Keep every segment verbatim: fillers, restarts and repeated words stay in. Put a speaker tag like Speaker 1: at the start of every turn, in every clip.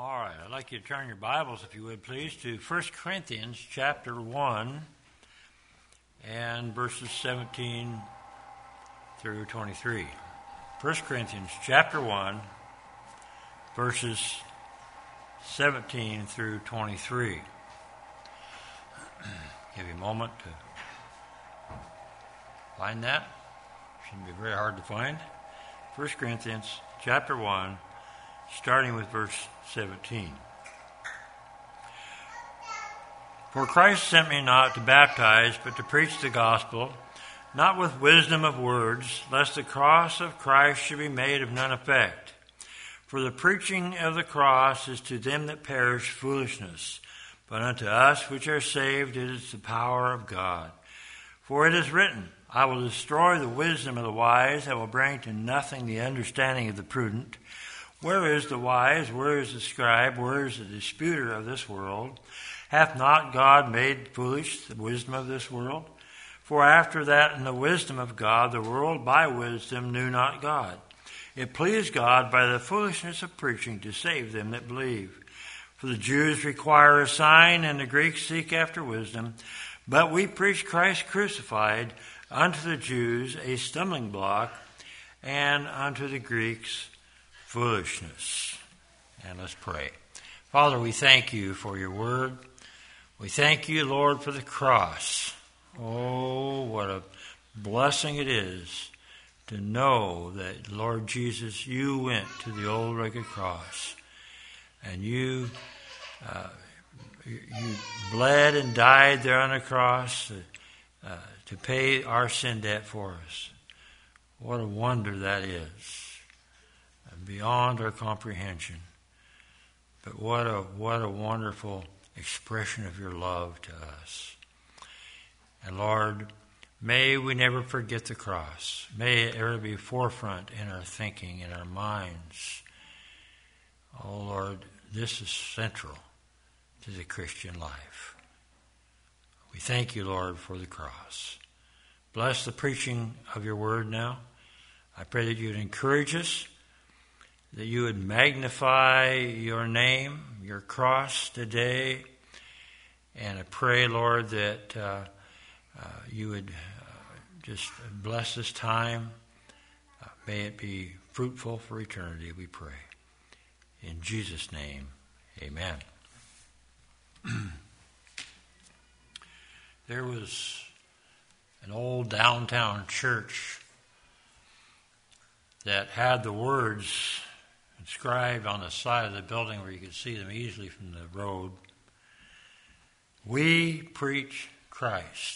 Speaker 1: All right, I'd like you to turn your Bibles, if you would please, to First Corinthians chapter one and verses seventeen through twenty-three. First Corinthians chapter one, verses seventeen through twenty-three. Give you a moment to find that. Shouldn't be very hard to find. First Corinthians chapter one, starting with verse seventeen. For Christ sent me not to baptize, but to preach the gospel, not with wisdom of words, lest the cross of Christ should be made of none effect. For the preaching of the cross is to them that perish foolishness, but unto us which are saved it is the power of God. For it is written, I will destroy the wisdom of the wise, I will bring to nothing the understanding of the prudent. Where is the wise? Where is the scribe? Where is the disputer of this world? Hath not God made foolish the wisdom of this world? For after that in the wisdom of God, the world by wisdom knew not God. It pleased God by the foolishness of preaching to save them that believe. For the Jews require a sign, and the Greeks seek after wisdom. But we preach Christ crucified, unto the Jews a stumbling block, and unto the Greeks foolishness. And let's pray. Father, we thank you for your word. We thank you, Lord, for the cross. Oh, what a blessing it is to know that, Lord Jesus, you went to the old rugged cross and you uh, you bled and died there on the cross to, uh, to pay our sin debt for us. What a wonder that is. Beyond our comprehension. But what a what a wonderful expression of your love to us. And Lord, may we never forget the cross. May it ever be forefront in our thinking, in our minds. Oh Lord, this is central to the Christian life. We thank you, Lord, for the cross. Bless the preaching of your word now. I pray that you'd encourage us, that you would magnify your name, your cross today. And I pray, Lord, that uh, uh, you would uh, just bless this time. Uh, may it be fruitful for eternity, we pray. In Jesus' name, amen. There was an old downtown church that had the words inscribed on the side of the building where you could see them easily from the road. We preach Christ.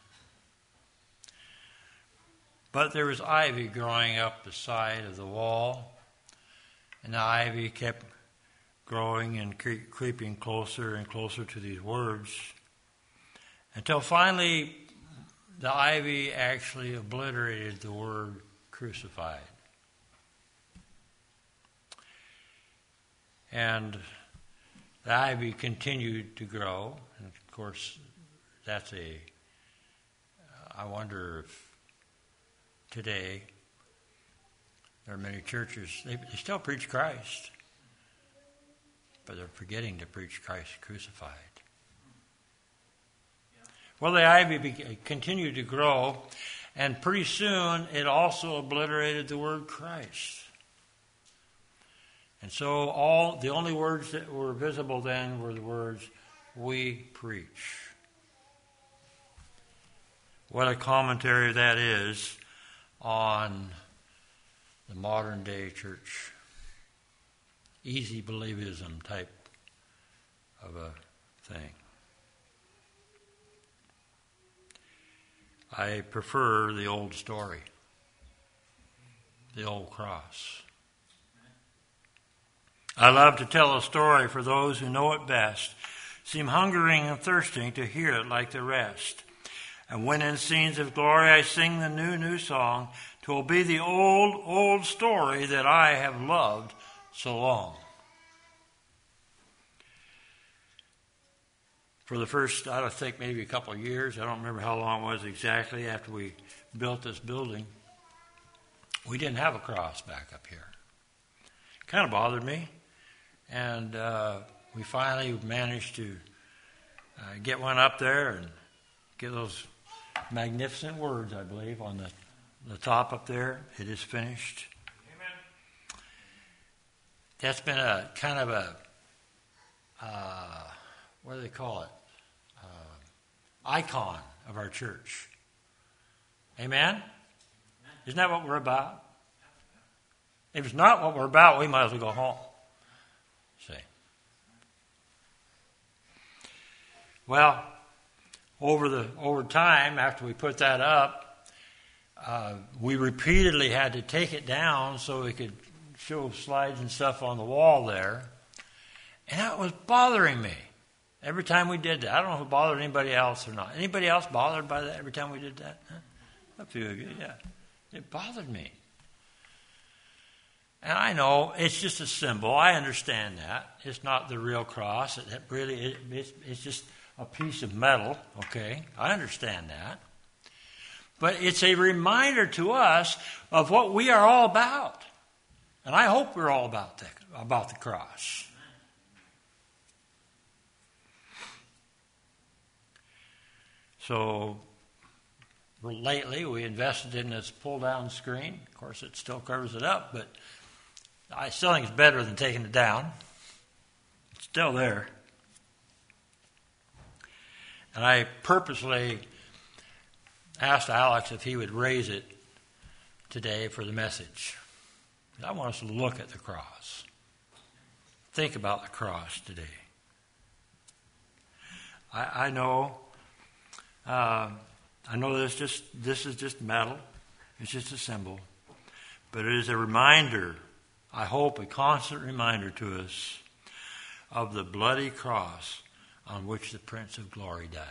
Speaker 1: But there was ivy growing up the side of the wall, and the ivy kept growing and cre- creeping closer and closer to these words, until finally the ivy actually obliterated the word crucified. And the ivy continued to grow. And of course, that's a, I wonder if today there are many churches, they, they still preach Christ, but they're forgetting to preach Christ crucified. Well, the ivy be, continued to grow, and pretty soon it also obliterated the word Christ. And so all the only words that were visible then were the words, we preach. What a commentary that is on the modern day church. Easy believism type of a thing. I prefer the old story, the old cross. I love to tell a story for those who know it best, seem hungering and thirsting to hear it like the rest. And when in scenes of glory I sing the new, new song, 'twill be the old, old story that I have loved so long. For the first, I don't think, maybe a couple of years, I don't remember how long it was exactly after we built this building, we didn't have a cross back up here. It kind of bothered me. And uh, we finally managed to uh, get one up there and get those magnificent words, I believe, on the, the top up there. It is finished. Amen. That's been a kind of a, uh, what do they call it? Uh, icon of our church. Amen? Isn't that what we're about? If it's not what we're about, we might as well go home. See. Well, over the over time, after we put that up, uh, we repeatedly had to take it down so we could show slides and stuff on the wall there. And that was bothering me every time we did that. I don't know if it bothered anybody else or not. Anybody else bothered by that every time we did that? Huh? A few of you, yeah. It bothered me. And I know it's just a symbol. I understand that. It's not the real cross. It really, it, it's, it's just a piece of metal, okay? I understand that. But it's a reminder to us of what we are all about. And I hope we're all about that, about the cross. So lately we invested in this pull-down screen. Of course, it still covers it up, but I still think it's better than taking it down. It's still there. And I purposely asked Alex if he would raise it today for the message. I want us to look at the cross. Think about the cross today. I, I know, uh, I know this just this is just metal. It's just a symbol, but it is a reminder. I hope a constant reminder to us of the bloody cross on which the Prince of Glory died.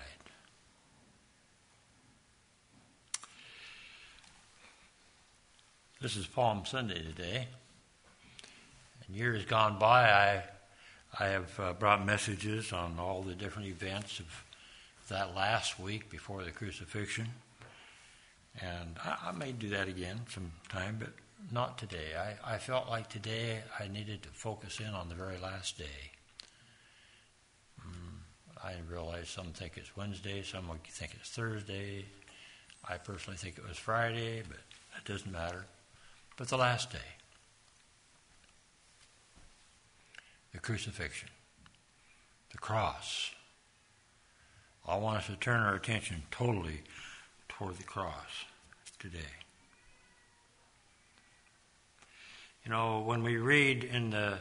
Speaker 1: This is Palm Sunday today. In years gone by, I I have uh, brought messages on all the different events of that last week before the crucifixion. And I, I may do that again sometime, but not today. I, I felt like today I needed to focus in on the very last day. Um, I realize some think it's Wednesday, some will think it's Thursday. I personally think it was Friday, but it doesn't matter. But the last day, the crucifixion, the cross. I want us to turn our attention totally toward the cross today. You know, when we read in the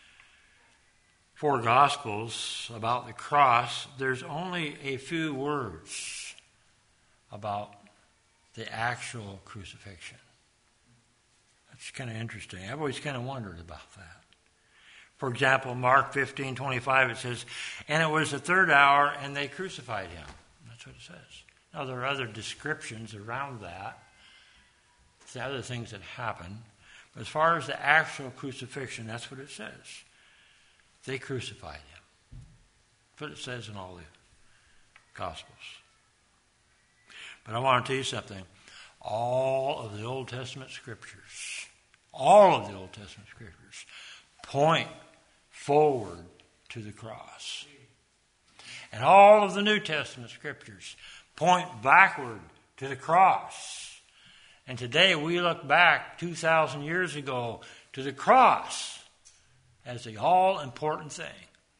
Speaker 1: four Gospels about the cross, there's only a few words about the actual crucifixion. That's kind of interesting. I've always kind of wondered about that. For example, Mark fifteen twenty-five, it says, and it was the third hour, and they crucified him. That's what it says. Now, there are other descriptions around that. The other things that happen. But as far as the actual crucifixion, that's what it says. They crucified him. That's what it says in all the Gospels. But I want to tell you something. All of the Old Testament scriptures, all of the Old Testament scriptures point forward to the cross. And all of the New Testament scriptures point backward to the cross. And today we look back two thousand years ago to the cross as the all-important thing.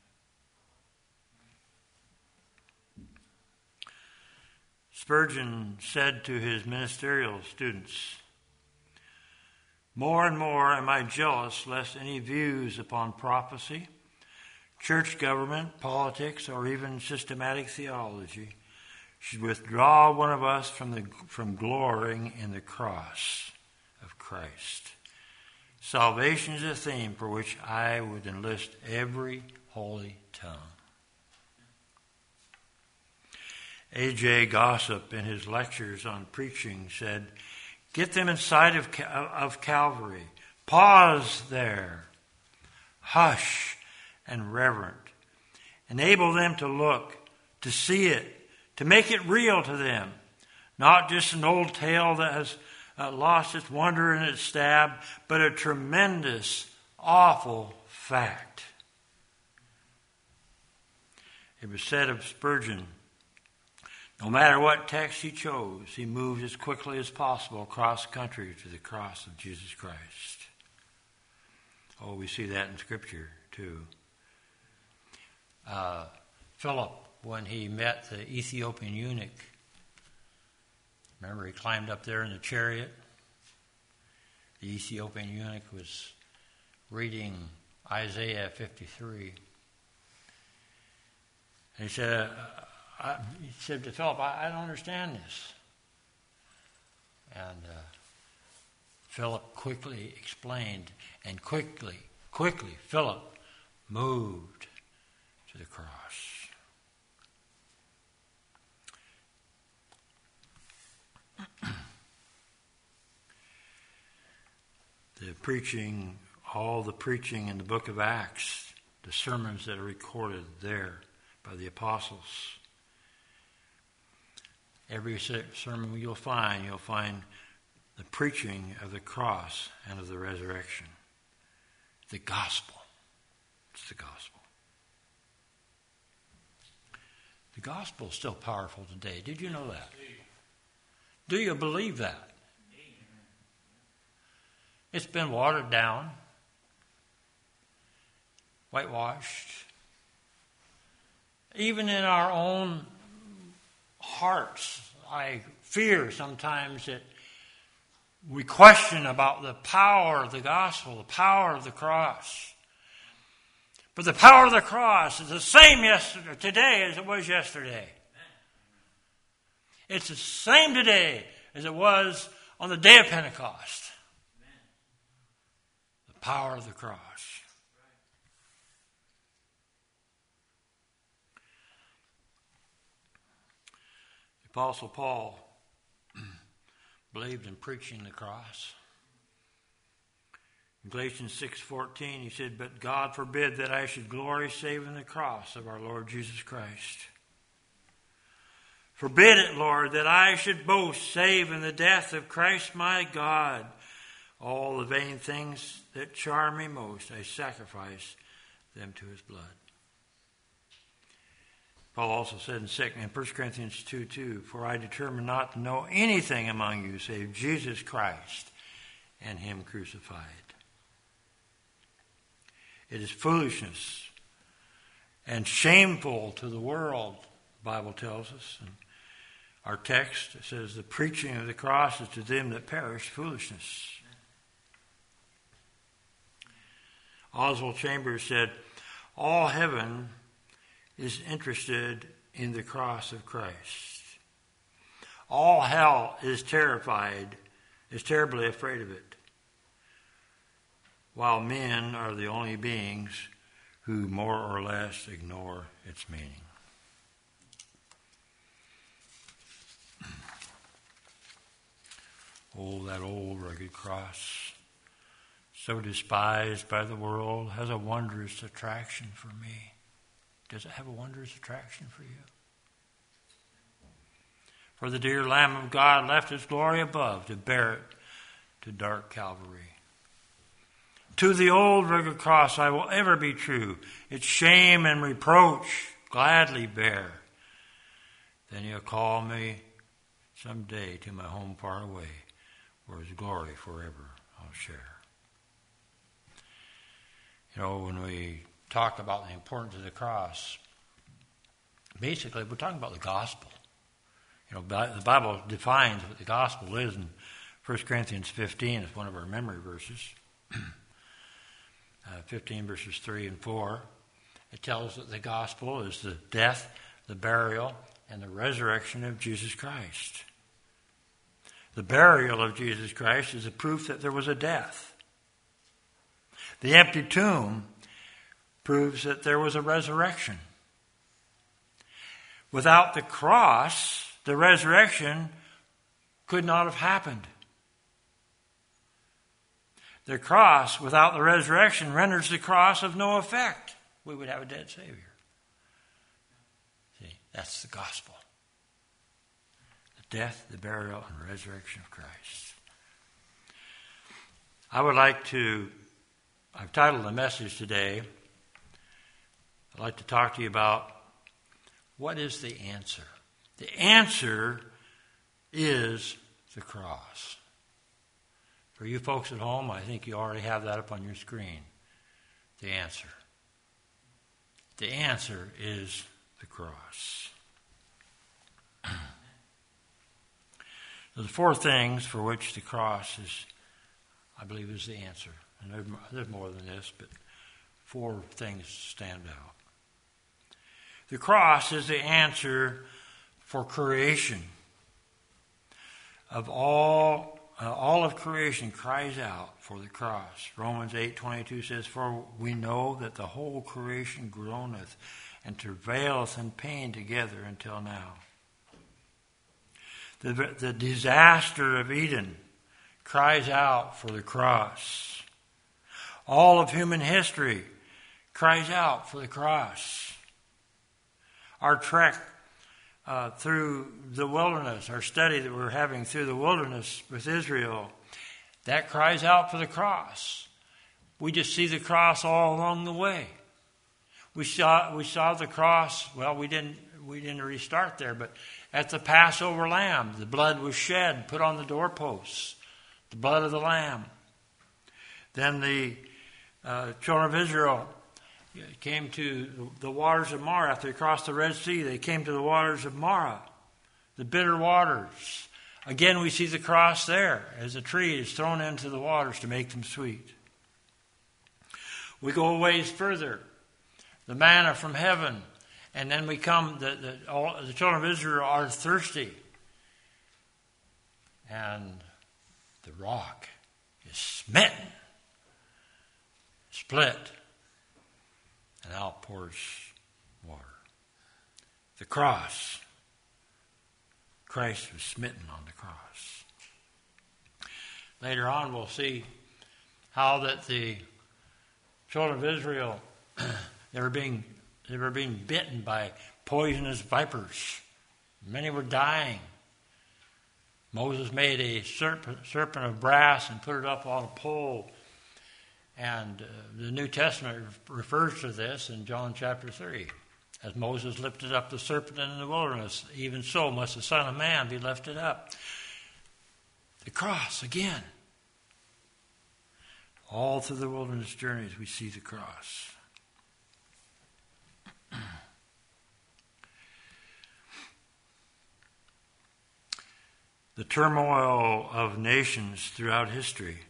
Speaker 1: Spurgeon said to his ministerial students, more and more am I jealous lest any views upon prophecy, church government, politics, or even systematic theology should withdraw one of us from the from glorying in the cross of Christ. Salvation is a theme for which I would enlist every holy tongue. A J Gossip, in his lectures on preaching, said, get them inside of, of Calvary. Pause there. Hush and reverent. Enable them to look, to see it, to make it real to them. Not just an old tale that has uh, lost its wonder and its stab, but a tremendous, awful fact. It was said of Spurgeon, no matter what text he chose, he moved as quickly as possible across country to the cross of Jesus Christ. Oh, we see that in Scripture too. Uh, Philip, when he met the Ethiopian eunuch, remember he climbed up there in the chariot? The Ethiopian eunuch was reading Isaiah fifty-three. And he said, uh, I, he said to Philip, I, I don't understand this. And uh, Philip quickly explained, and quickly, quickly, Philip moved to the cross. The preaching, all the preaching in the book of Acts, the sermons that are recorded there by the apostles. Every sermon you'll find, you'll find the preaching of the cross and of the resurrection. The gospel. It's the gospel. The gospel is still powerful today. Did you know that? Do you believe that? It's been watered down, whitewashed. Even in our own hearts, I fear sometimes that we question about the power of the gospel, the power of the cross. But the power of the cross is the same yesterday, today as it was yesterday. It's the same today as it was on the day of Pentecost. The power of the cross. The Apostle Paul believed in preaching the cross. In Galatians six fourteen, he said, "But God forbid that I should glory save in the cross of our Lord Jesus Christ. Forbid it, Lord, that I should boast save in the death of Christ my God. All the vain things that charm me most, I sacrifice them to his blood." Paul also said in First Corinthians two two, "For I determined not to know anything among you save Jesus Christ and him crucified." It is foolishness and shameful to the world, the Bible tells us. And our text says the preaching of the cross is to them that perish foolishness. Oswald Chambers said, "All heaven is interested in the cross of Christ. All hell is terrified, is terribly afraid of it, while men are the only beings who more or less ignore its meaning." Oh, that old rugged cross, so despised by the world, has a wondrous attraction for me. Does it have a wondrous attraction for you? For the dear Lamb of God left his glory above to bear it to dark Calvary. To the old rugged cross I will ever be true. Its shame and reproach gladly bear. Then he'll call me someday to my home far away, where his glory forever I'll share. You know, when we talk about the importance of the cross, basically we're talking about the gospel. You know, the Bible defines what the gospel is in First Corinthians fifteen. It's one of our memory verses. uh, fifteen verses three and four. It tells that the gospel is the death, the burial, and the resurrection of Jesus Christ. The burial of Jesus Christ is a proof that there was a death. The empty tomb proves that there was a resurrection. Without the cross, the resurrection could not have happened. The cross, without the resurrection, renders the cross of no effect. We would have a dead Savior. See, that's the gospel. The death, the burial, and resurrection of Christ. I would like to, I've titled the message today, I'd like to talk to you about What is the answer? The answer is the cross. For you folks at home, I think you already have that up on your screen. The answer. The answer is the cross. So the four things for which the cross is, I believe, is the answer. And there's more than this, but four things stand out. The cross is the answer for creation. Of all, uh, all of creation cries out for the cross. Romans eight twenty-two says, "For we know that the whole creation groaneth and travaileth in pain together until now." The, the disaster of Eden cries out for the cross. All of human history cries out for the cross. Our trek uh, through the wilderness, our study that we're having through the wilderness with Israel, that cries out for the cross. We just see the cross all along the way. We saw we saw the cross. Well, we didn't we didn't restart there, but at the Passover lamb, the blood was shed, put on the doorposts, the blood of the lamb. Then the uh, children of Israel came to the waters of Marah. After they crossed the Red Sea, they came to the waters of Marah, the bitter waters. Again, we see the cross there as a tree is thrown into the waters to make them sweet. We go a ways further, the manna from heaven, and then we come, the, the, all, the children of Israel are thirsty, and the rock is smitten, split, and out pours water. The cross. Christ was smitten on the cross. Later on we'll see how that the children of Israel, they were being they were being bitten by poisonous vipers. Many were dying. Moses made a serpent, serpent of brass and put it up on a pole. And uh, the New Testament refers to this in John chapter three. As Moses lifted up the serpent in the wilderness, even so must the Son of Man be lifted up. The cross again. All through the wilderness journeys we see the cross. The turmoil of nations throughout history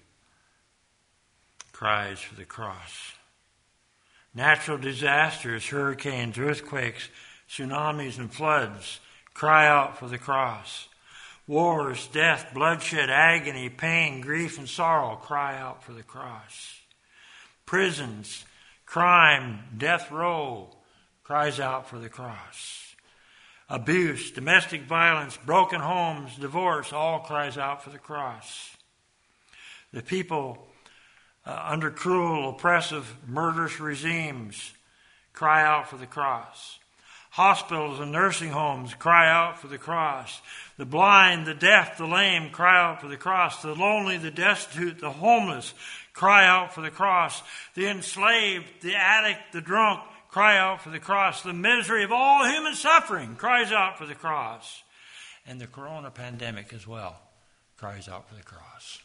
Speaker 1: cries for the cross. Natural disasters, hurricanes, earthquakes, tsunamis, and floods cry out for the cross. Wars, death, bloodshed, agony, pain, grief, and sorrow cry out for the cross. Prisons, crime, death row cries out for the cross. Abuse, domestic violence, broken homes, divorce, all cries out for the cross. The people uh, under cruel, oppressive, murderous regimes cry out for the cross. Hospitals and nursing homes cry out for the cross. The blind, the deaf, the lame cry out for the cross. The lonely, the destitute, the homeless cry out for the cross. The enslaved, the addict, the drunk cry out for the cross. The misery of all human suffering cries out for the cross. And the corona pandemic as well cries out for the cross.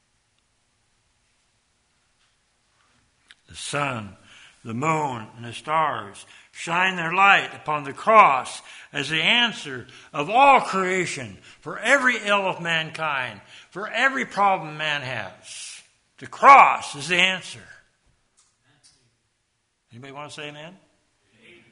Speaker 1: The sun, the moon, and the stars shine their light upon the cross as the answer of all creation for every ill of mankind, for every problem man has. The cross is the answer. Anybody want to say amen? Amen?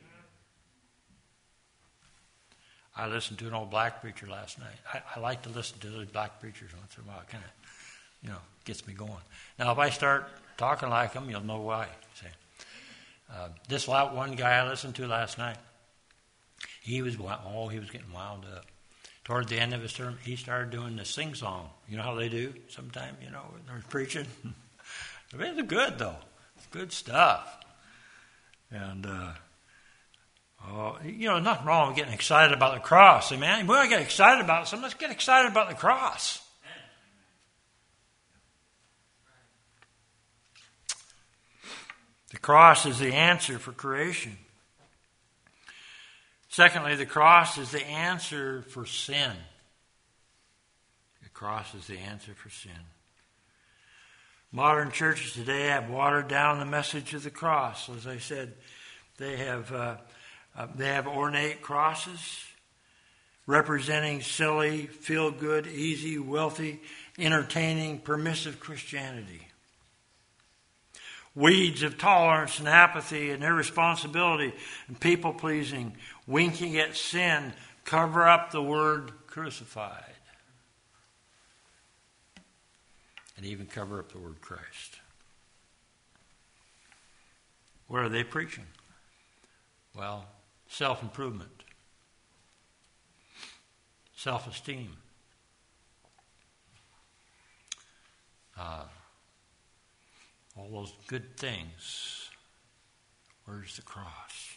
Speaker 1: I listened to an old black preacher last night. I, I like to listen to those black preachers once in a while. It kind of, you know, gets me going. Now, if I start talking like them, you'll know why. See? Uh, this one guy I listened to last night, he was oh, he was getting wound up. Toward the end of his term, he started doing the sing song. You know how they do sometimes, you know, when they're preaching. It's good though. It's good stuff. And, uh, oh, you know, nothing wrong with getting excited about the cross. Amen. We want to get excited about something. Let's get excited about the cross. The cross is the answer for creation. Secondly, the cross is the answer for sin. The cross is the answer for sin. Modern churches today have watered down the message of the cross. As I said, they have uh, uh, they have ornate crosses representing silly, feel-good, easy, wealthy, entertaining, permissive Christianity. Weeds of tolerance and apathy and irresponsibility and people-pleasing, winking at sin, cover up the word crucified. And even cover up the word Christ. What are they preaching? Well, self-improvement, self-esteem, uh, all those good things. Where's the cross?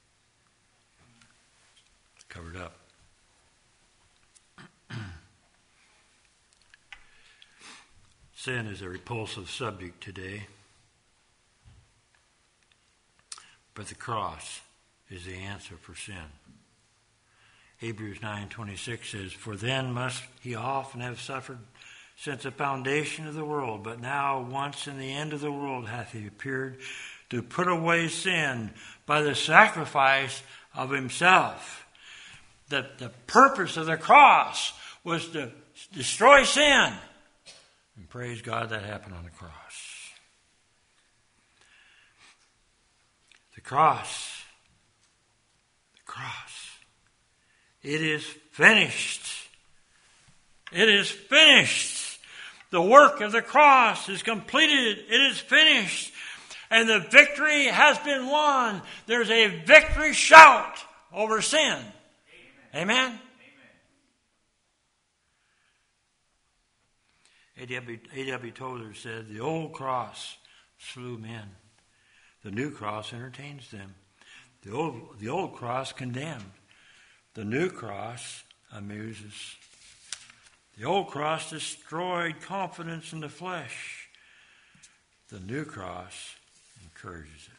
Speaker 1: It's covered up. Sin is a repulsive subject today. But the cross is the answer for sin. Hebrews nine twenty-six says, "For then must he often have suffered since the foundation of the world, but now once in the end of the world hath he appeared to put away sin by the sacrifice of himself." That the purpose of the cross was to destroy sin. And praise God that happened on the cross. The cross. The cross. It is finished. It is finished. The work of the cross is completed. It is finished. And the victory has been won. There's a victory shout over sin. Amen? Amen? A W Tozer said, "The old cross slew men. The new cross entertains them. The old, the old cross condemned. The new cross amuses. The old cross destroyed confidence in the flesh. The new cross encourages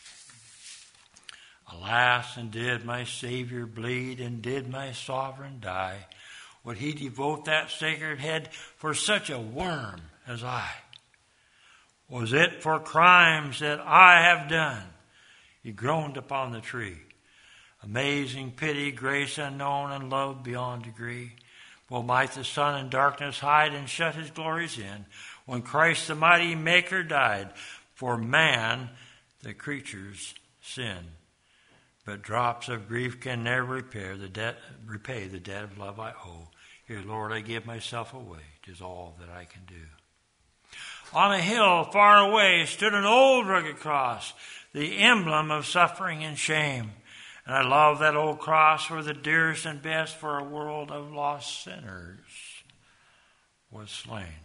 Speaker 1: it. Alas, and did my Savior bleed, and did my sovereign die? Would he devote that sacred head for such a worm as I? Was it for crimes that I have done? He groaned upon the tree. Amazing pity, grace unknown, and love beyond degree. Well, might the sun in darkness hide and shut his glories in, when Christ the mighty Maker died for man, the creature's sin. But drops of grief can never repair the debt, repay the debt of love I owe. Here, Lord, I give myself away. 'Tis all that I can do. On a hill far away stood an old rugged cross, the emblem of suffering and shame. And I love that old cross for the dearest and best for a world of lost sinners was slain.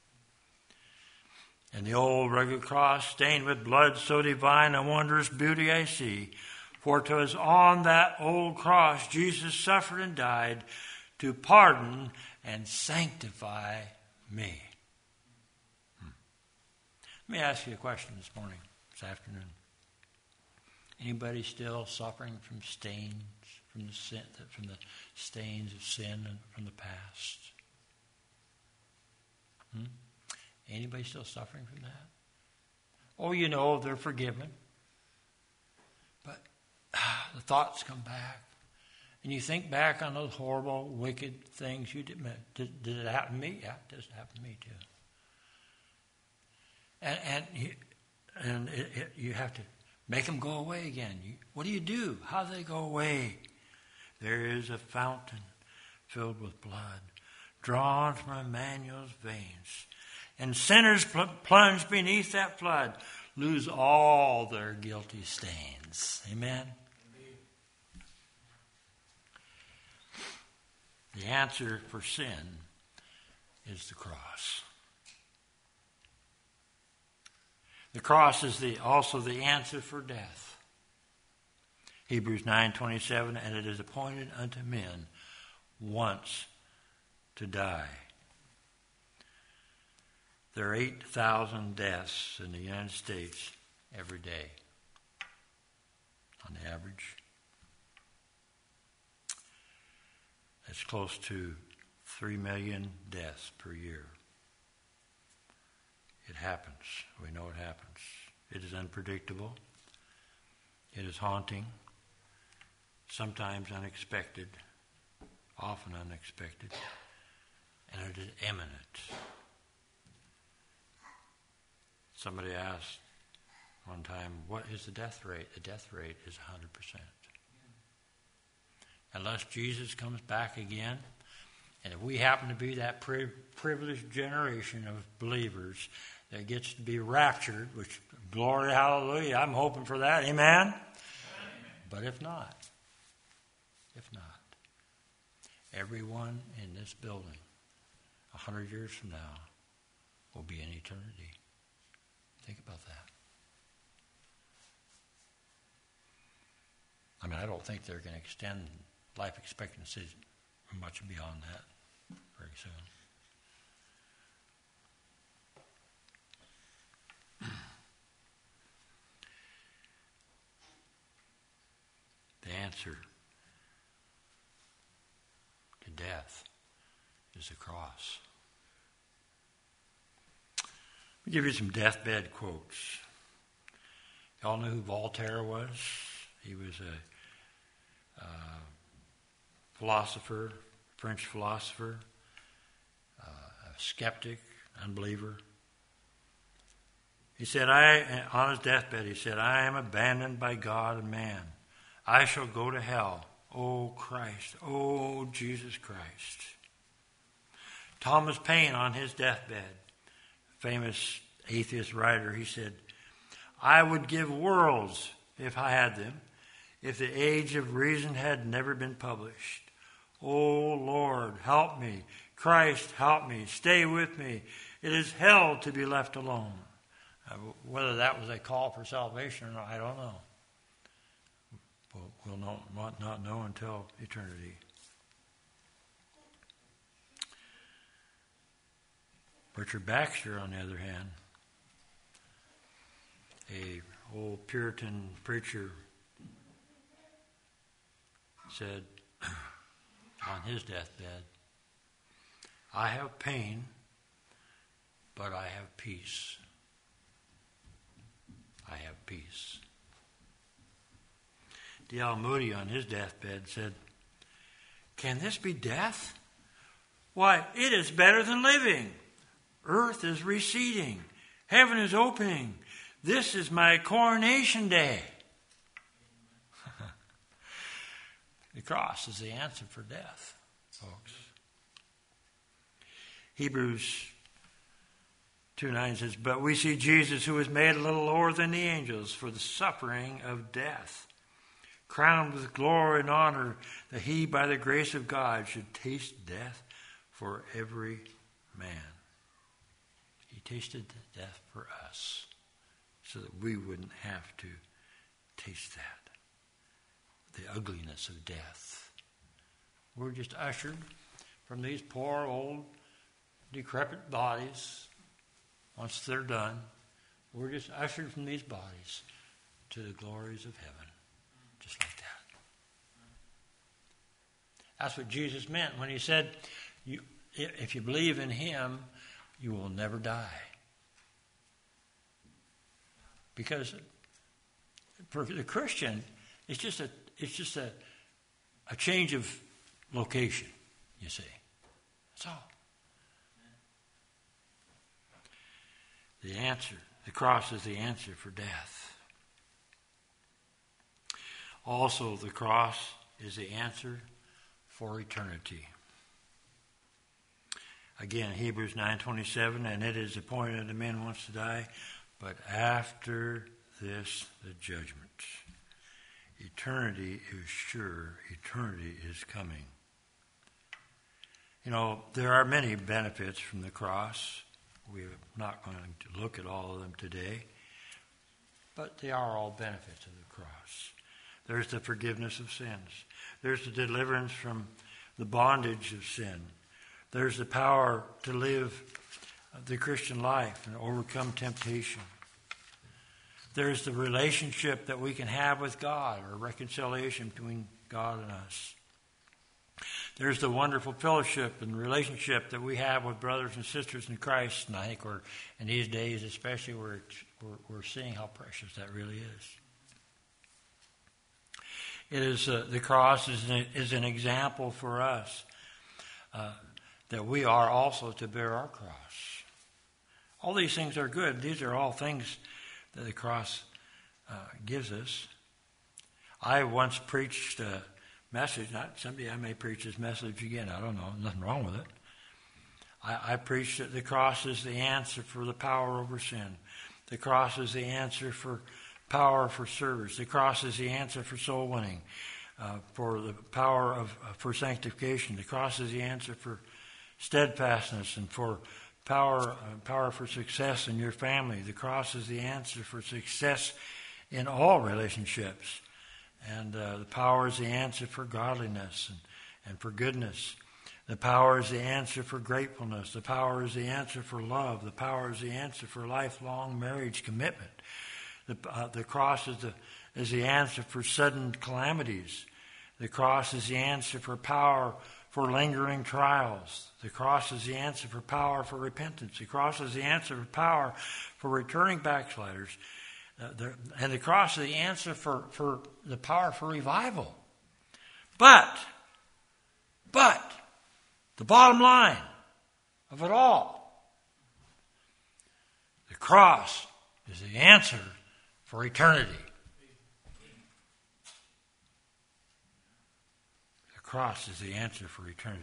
Speaker 1: And the old rugged cross stained with blood so divine and wondrous beauty I see. For 'twas on that old cross Jesus suffered and died to pardon and sanctify me. Hmm. Let me ask you a question this morning, this afternoon. Anybody still suffering from stains, from the sin, from the stains of sin and from the past? Hmm? Anybody still suffering from that? Oh, you know, they're forgiven. But ah, the thoughts come back. And you think back on those horrible, wicked things you did. Did, did it happen to me? Yeah, it does happen to me too. And and you, and it, it, you have to make them go away again. You, what do you do? How do they go away? There is a fountain filled with blood, drawn from Emmanuel's veins. And sinners pl- plunge beneath that flood, lose all their guilty stains. Amen? The answer for sin is the cross. The cross is the, also the answer for death. Hebrews nine twenty-seven, and it is appointed unto men once to die. There are eight thousand deaths in the United States every day, on average. It's close to three million deaths per year. It happens. We know it happens. It is unpredictable. It is haunting. Sometimes unexpected. Often unexpected. And it is imminent. Somebody asked one time, what is the death rate? The death rate is one hundred percent. Unless Jesus comes back again, and if we happen to be that pri- privileged generation of believers that gets to be raptured, which, glory, hallelujah, I'm hoping for that, amen? Amen. But if not, if not, everyone in this building, a hundred years from now, will be in eternity. Think about that. I mean, I don't think they're going to extend life expectancy much beyond that very soon. The answer to death is the cross. I'll give you some deathbed quotes. Y'all know who Voltaire was? He was a uh, philosopher, French philosopher, uh, a skeptic, unbeliever. He said, I, on his deathbed, he said, I am abandoned by God and man. I shall go to hell. Oh, Christ. Oh, Jesus Christ. Thomas Paine, on his deathbed, famous atheist writer, he said, I would give worlds, if I had them, if the age of reason had never been published. Oh, Lord, help me. Christ, help me. Stay with me. It is hell to be left alone. Uh, whether that was a call for salvation or not, I don't know. We'll, we'll know, not, not know until eternity. Richard Baxter, on the other hand, a old Puritan preacher, said on his deathbed, I have pain, but I have peace. I have peace. D L Moody, on his deathbed, said, can this be death? Why, it is better than living. Earth is receding. Heaven is opening. This is my coronation day. The cross is the answer for death, folks. Hebrews two nine says, but we see Jesus, who was made a little lower than the angels for the suffering of death, crowned with glory and honor, that he, by the grace of God, should taste death for every man. He tasted death for us so that we wouldn't have to taste that. The ugliness of death. We're just ushered from these poor old decrepit bodies. Once they're done, we're just ushered from these bodies to the glories of heaven. Just like that. That's what Jesus meant when he said, you, if you believe in him, you will never die. Because for the Christian, it's just a It's just a, a change of location, you see. That's all. The answer, the cross is the answer for death. Also, the cross is the answer for eternity. Again, Hebrews nine twenty-seven, and it is appointed unto men once to die, but after this the judgment. Eternity is sure. Eternity is coming. You know, there are many benefits from the cross. We're not going to look at all of them today. But they are all benefits of the cross. There's the forgiveness of sins. There's the deliverance from the bondage of sin. There's the power to live the Christian life and overcome temptation. There's the relationship that we can have with God, or reconciliation between God and us. There's the wonderful fellowship and relationship that we have with brothers and sisters in Christ. And I think we're, in these days especially, we're, we're, we're seeing how precious that really is. It is uh, the cross is an, is an example for us uh, that we are also to bear our cross. All these things are good. These are all things that the cross uh, gives us. I once preached a message. Not someday I may preach this message again. I don't know. Nothing wrong with it. I, I preached that the cross is the answer for the power over sin. The cross is the answer for power for service. The cross is the answer for soul winning, uh, for the power of uh, for sanctification. The cross is the answer for steadfastness and for power uh, power for success in your family. The cross is the answer for success in all relationships, and uh, the power is the answer for godliness and, and for goodness. The power is the answer for gratefulness. The power is the answer for love. The power is the answer for lifelong marriage commitment. The, uh, the cross is the, is the answer for sudden calamities. The cross is the answer for power for lingering trials. The cross is the answer for power for repentance. The cross is the answer for power for returning backsliders. Uh, the, and the cross is the answer for, for the power for revival. But, but, the bottom line of it all, the cross is the answer for eternity. The cross is the answer for eternity.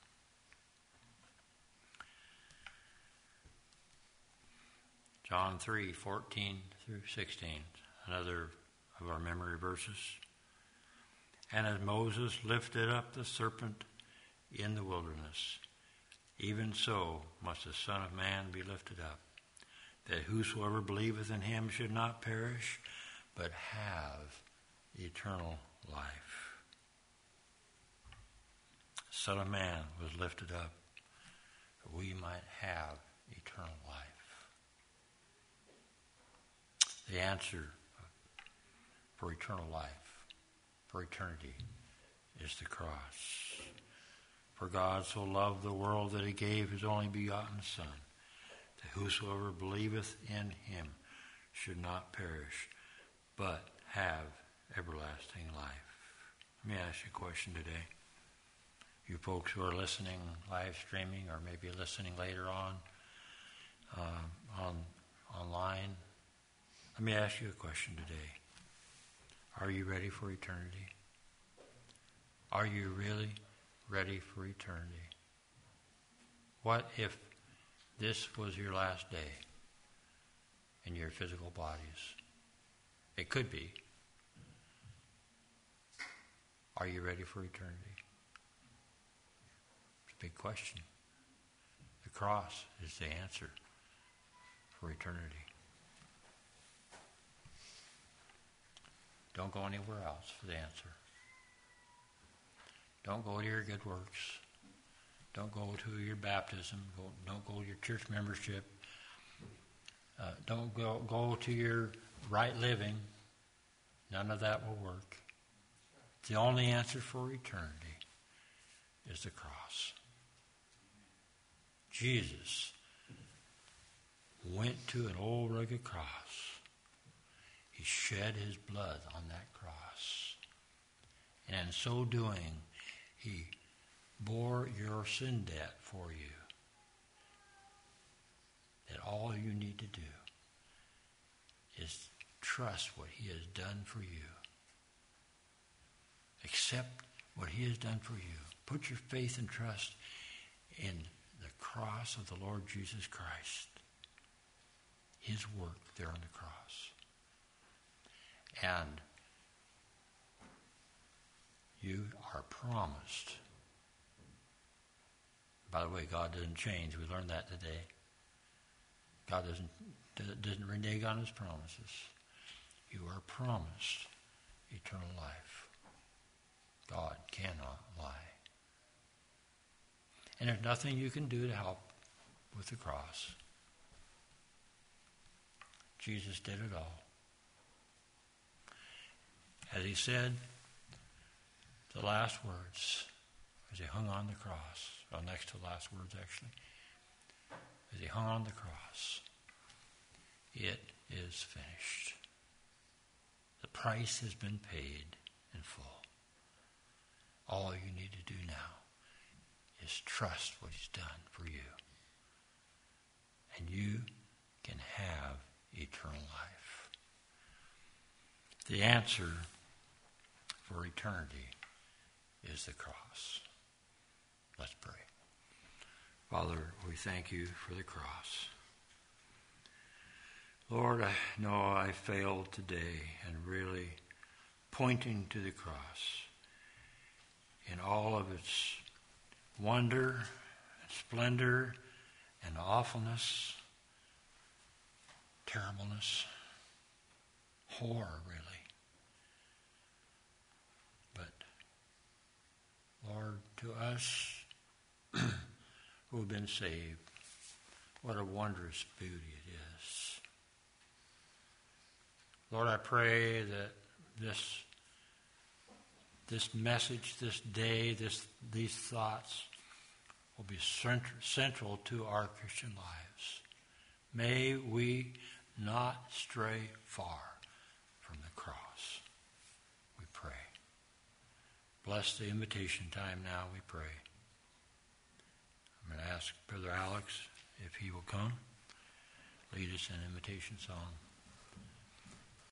Speaker 1: John three, fourteen through sixteen, another of our memory verses. And as Moses lifted up the serpent in the wilderness, even so must the Son of Man be lifted up, that whosoever believeth in him should not perish, but have eternal life. The Son of Man was lifted up, that we might have eternal life. The answer for eternal life, for eternity, is the cross. For God so loved the world that he gave his only begotten Son, that whosoever believeth in him should not perish, but have everlasting life. Let me ask you a question today. You folks who are listening, live streaming, or maybe listening later on, uh, on online, let me ask you a question today. Are you ready for eternity? Are you really ready for eternity? What if this was your last day in your physical bodies? It could be. Are you ready for eternity? It's a big question. The cross is the answer for eternity. Don't go anywhere else for the answer. Don't go to your good works. Don't go to your baptism. Go, don't go to your church membership. Uh, don't go, go to your right living. None of that will work. The only answer for eternity is the cross. Jesus went to an old rugged cross. He shed his blood on that cross. And in so doing, he bore your sin debt for you. That all you need to do is trust what he has done for you. Accept what he has done for you. Put your faith and trust in the cross of the Lord Jesus Christ. His work there on the cross. And you are promised. By the way, God doesn't change. We learned that today. God doesn't doesn't renege on his promises. You are promised eternal life. God cannot lie. And there's nothing you can do to help with the cross. Jesus did it all. As he said, the last words, as he hung on the cross, well, next to the last words actually, as he hung on the cross, it is finished. The price has been paid in full. All you need to do now is trust what he's done for you. And you can have eternal life. The answer for eternity is the cross. Let's pray. Father, we thank you for the cross. Lord, I know I failed today in really pointing to the cross in all of its wonder and splendor and awfulness, terribleness, horror, really. But, Lord, to us who have been saved, what a wondrous beauty it is. Lord, I pray that this this message, this day, this these thoughts will be cent- central to our Christian lives. May we not stray far from the cross, we pray. Bless the invitation time now, we pray. I'm going to ask Brother Alex if he will come, lead us in invitation song.